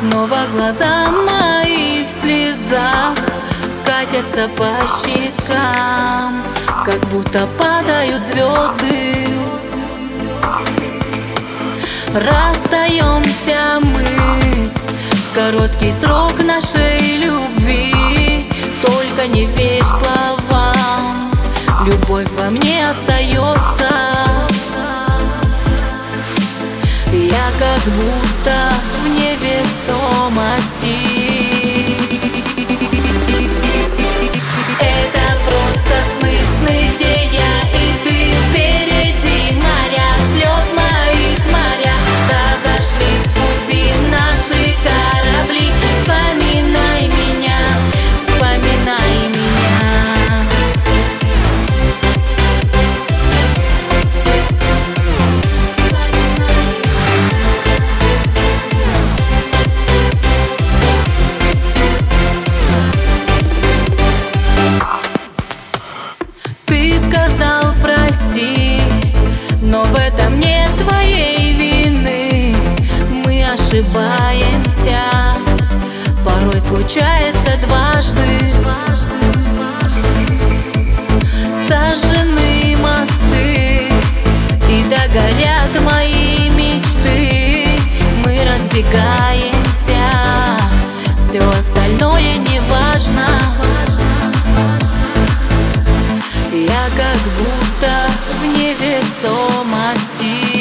Снова глаза мои в слезах катятся по щекам, как будто падают звезды. Расстаемся мы в короткий срок нашей любви. Только не верь словам, любовь во мне остается. Я как будто в невесомости. Это просто сны, где я и ты. Впереди моря, слез моих моря. Разошлись в пути наши корабли. Вспоминай меня, вспоминай меня. Ты сказал прости, но в этом нет твоей вины. Мы ошибаемся, порой случается дважды. Сожжены мосты и догорят мои мечты. Мы разбегаемся, все остальное не важно. Я как будто в невесомости.